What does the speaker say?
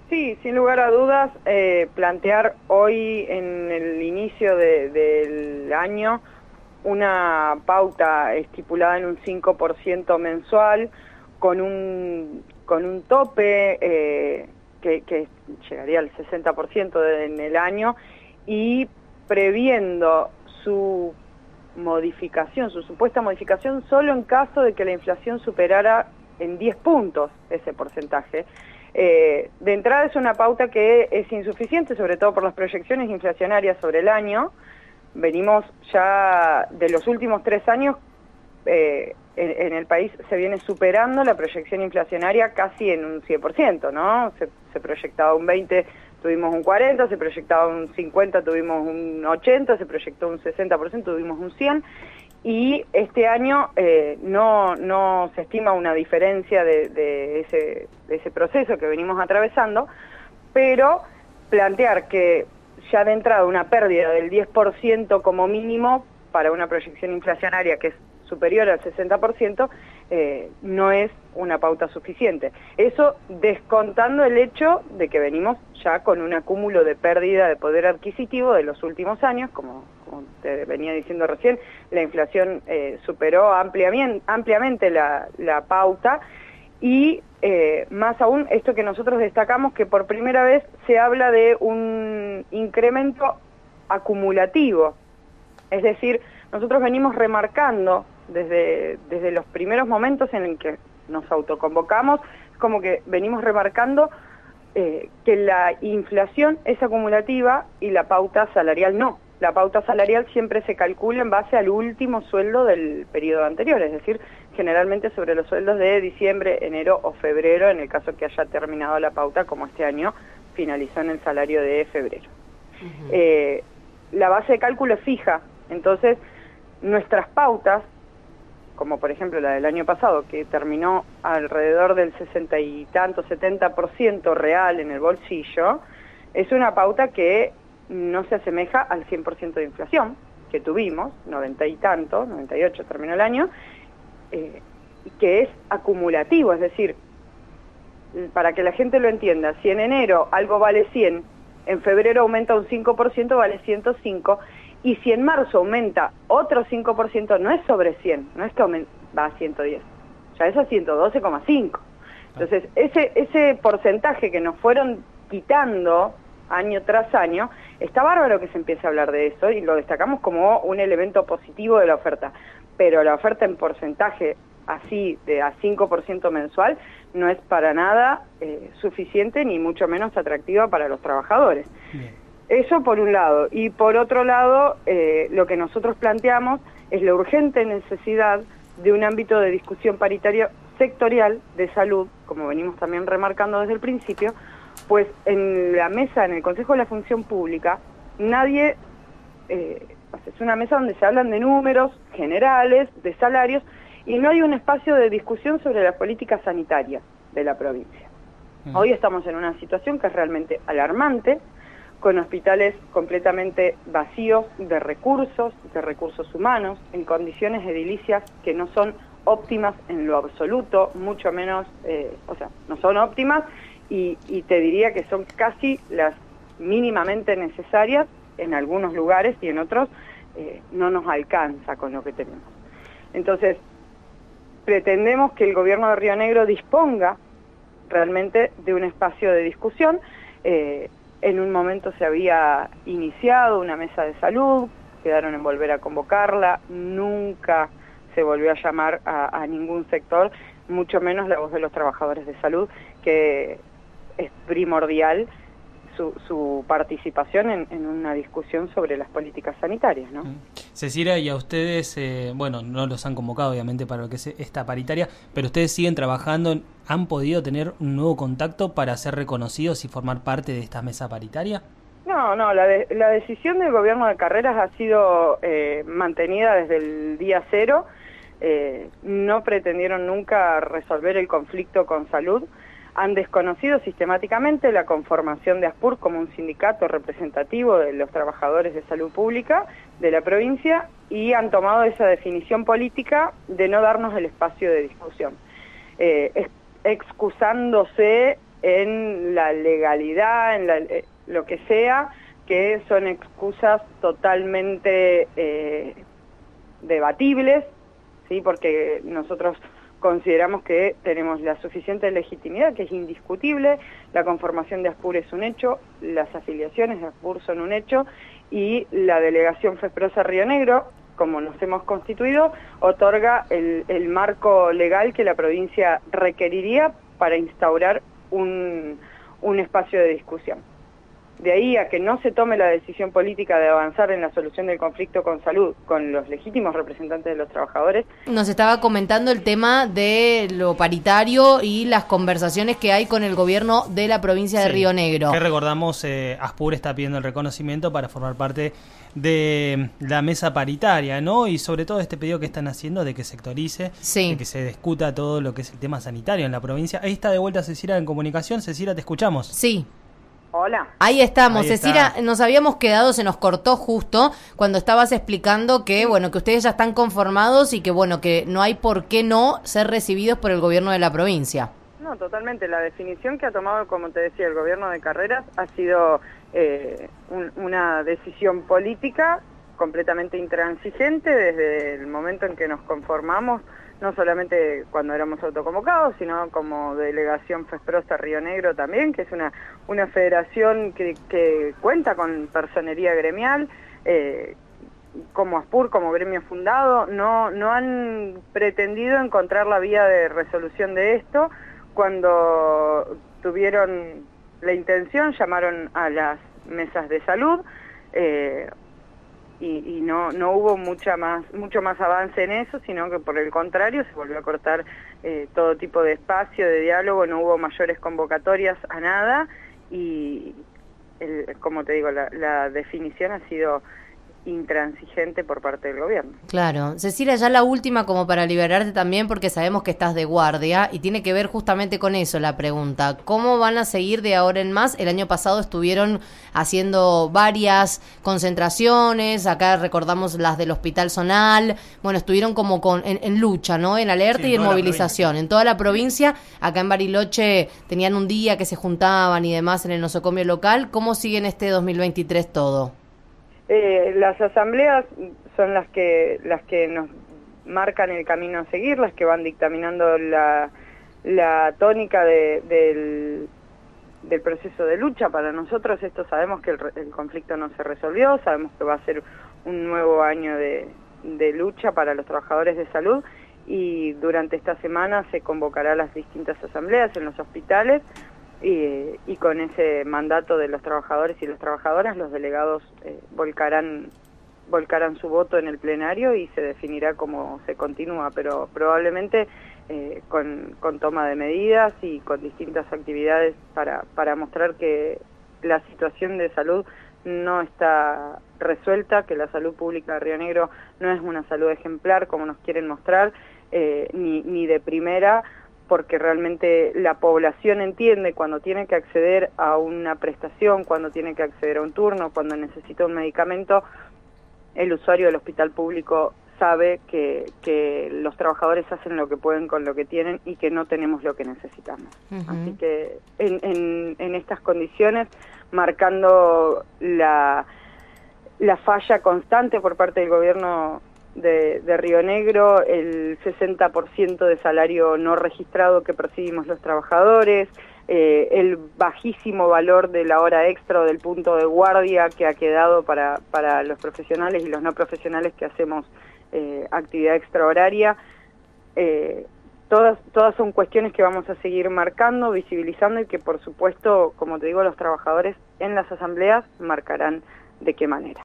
Sí, sin lugar a dudas, plantear hoy en el inicio del año una pauta estipulada en un 5% mensual con un tope que llegaría al 60% en el año y previendo su modificación, su supuesta modificación solo en caso de que la inflación superara en 10 puntos ese porcentaje. De entrada es una pauta que es insuficiente, sobre todo por las proyecciones inflacionarias sobre el año. Venimos ya de los últimos 3 años, en el país se viene superando la proyección inflacionaria casi en un 100%, ¿no? Se proyectaba un 20, tuvimos un 40, se proyectaba un 50, tuvimos un 80, se proyectó un 60%, tuvimos un 100, y este año no se estima una diferencia de ese proceso que venimos atravesando, pero plantear que ya de entrada una pérdida del 10% como mínimo para una proyección inflacionaria que es superior al 60%, no es una pauta suficiente. Eso descontando el hecho de que venimos ya con un acúmulo de pérdida de poder adquisitivo de los últimos años, como te venía diciendo recién, la inflación superó ampliamente la pauta, y más aún esto que nosotros destacamos, que por primera vez se habla de un incremento acumulativo, es decir, nosotros venimos remarcando desde los primeros momentos en el que nos autoconvocamos, como que venimos remarcando que la inflación es acumulativa y la pauta salarial no. La pauta salarial siempre se calcula en base al último sueldo del periodo anterior, es decir, generalmente sobre los sueldos de diciembre, enero o febrero, en el caso que haya terminado la pauta, como este año finalizó en el salario de febrero. La base de cálculo es fija, entonces nuestras pautas, como por ejemplo la del año pasado, que terminó alrededor del 60 y tanto, 70% real en el bolsillo, es una pauta que no se asemeja al 100% de inflación que tuvimos, 90 y tanto, 98 terminó el año, que es acumulativo, es decir, para que la gente lo entienda, si en enero algo vale 100, en febrero aumenta un 5%, vale 105, y si en marzo aumenta otro 5%, no es sobre 100, no es que va a 110, ya es a 112,5. Entonces, ese porcentaje que nos fueron quitando año tras año, está bárbaro que se empiece a hablar de eso, y lo destacamos como un elemento positivo de la oferta, pero la oferta en porcentaje así, de a 5% mensual, no es para nada suficiente, ni mucho menos atractiva para los trabajadores. Bien. Eso por un lado, y por otro lado, lo que nosotros planteamos es la urgente necesidad de un ámbito de discusión paritario sectorial de salud, como venimos también remarcando desde el principio, pues en la mesa, en el Consejo de la Función Pública, nadie, es una mesa donde se hablan de números generales, de salarios, y no hay un espacio de discusión sobre las políticas sanitarias de la provincia. Hoy estamos en una situación que es realmente alarmante, con hospitales completamente vacíos de recursos humanos, en condiciones edilicias que no son óptimas en lo absoluto, mucho menos, no son óptimas, y te diría que son casi las mínimamente necesarias en algunos lugares, y en otros no nos alcanza con lo que tenemos. Entonces, pretendemos que el gobierno de Río Negro disponga realmente de un espacio de discusión. En un momento se había iniciado una mesa de salud, quedaron en volver a convocarla, nunca se volvió a llamar a ningún sector, mucho menos la voz de los trabajadores de salud, que es primordial su participación en una discusión sobre las políticas sanitarias, ¿no? Cecilia, y a ustedes, bueno, no los han convocado obviamente para lo que es esta paritaria, pero ustedes siguen trabajando, ¿han podido tener un nuevo contacto para ser reconocidos y formar parte de esta mesa paritaria? No, la decisión del gobierno de Carreras ha sido mantenida desde el día cero. No pretendieron nunca resolver el conflicto con salud. Han desconocido sistemáticamente la conformación de ASPUR como un sindicato representativo de los trabajadores de salud pública de la provincia, y han tomado esa definición política de no darnos el espacio de discusión, excusándose en la legalidad, lo que sea, que son excusas totalmente debatibles, ¿sí? Porque nosotros consideramos que tenemos la suficiente legitimidad, que es indiscutible, la conformación de ASPUR es un hecho, las afiliaciones de ASPUR son un hecho, y la delegación FESPROSA Río Negro, como nos hemos constituido, otorga el marco legal que la provincia requeriría para instaurar un espacio de discusión. De ahí a que no se tome la decisión política de avanzar en la solución del conflicto con salud con los legítimos representantes de los trabajadores. Nos estaba comentando el tema de lo paritario y las conversaciones que hay con el gobierno de la provincia de Río Negro. Que recordamos, ASPUR está pidiendo el reconocimiento para formar parte de la mesa paritaria, ¿no? Y sobre todo este pedido que están haciendo de que sectorice, de que se discuta todo lo que es el tema sanitario en la provincia. Ahí está de vuelta Cecilia en comunicación. Cecilia, te escuchamos. Sí. Hola. Ahí estamos, Cecilia, nos habíamos quedado, se nos cortó justo cuando estabas explicando que, bueno, que ustedes ya están conformados y que, bueno, que no hay por qué no ser recibidos por el gobierno de la provincia. No, totalmente. La definición que ha tomado, como te decía, el gobierno de Carreras ha sido una decisión política completamente intransigente desde el momento en que nos conformamos, no solamente cuando éramos autoconvocados, sino como delegación FESPROSA Río Negro también, que es una federación que cuenta con personería gremial, como ASPUR, como gremio fundado, no han pretendido encontrar la vía de resolución de esto. Cuando tuvieron la intención, llamaron a las mesas de salud, y no hubo mucho más avance en eso, sino que por el contrario se volvió a cortar todo tipo de espacio de diálogo, no hubo mayores convocatorias a nada, y como te digo, la definición ha sido intransigente por parte del gobierno. Claro. Cecilia, ya la última como para liberarte también, porque sabemos que estás de guardia y tiene que ver justamente con eso la pregunta. ¿Cómo van a seguir de ahora en más? El año pasado estuvieron haciendo varias concentraciones, acá recordamos las del Hospital Zonal, bueno, estuvieron como en lucha, ¿no? En alerta y en movilización. En toda la provincia, acá en Bariloche tenían un día que se juntaban y demás en el nosocomio local. ¿Cómo sigue en este 2023 todo? Las asambleas son las que nos marcan el camino a seguir, las que van dictaminando la tónica del proceso de lucha. Para nosotros esto, sabemos que el conflicto no se resolvió, sabemos que va a ser un nuevo año de lucha para los trabajadores de salud, y durante esta semana se convocará las distintas asambleas en los hospitales. Y con ese mandato de los trabajadores y las trabajadoras, los delegados volcarán su voto en el plenario y se definirá cómo se continúa, pero probablemente con toma de medidas y con distintas actividades para mostrar que la situación de salud no está resuelta, que la salud pública de Río Negro no es una salud ejemplar como nos quieren mostrar, ni de primera, porque realmente la población entiende cuando tiene que acceder a una prestación, cuando tiene que acceder a un turno, cuando necesita un medicamento. El usuario del hospital público sabe que los trabajadores hacen lo que pueden con lo que tienen y que no tenemos lo que necesitamos. Así que en estas condiciones, marcando la falla constante por parte del gobierno de Río Negro, el 60% de salario no registrado que percibimos los trabajadores, el bajísimo valor de la hora extra o del punto de guardia que ha quedado para los profesionales y los no profesionales que hacemos actividad extrahoraria. Todas son cuestiones que vamos a seguir marcando, visibilizando, y que por supuesto, como te digo, los trabajadores en las asambleas marcarán de qué manera.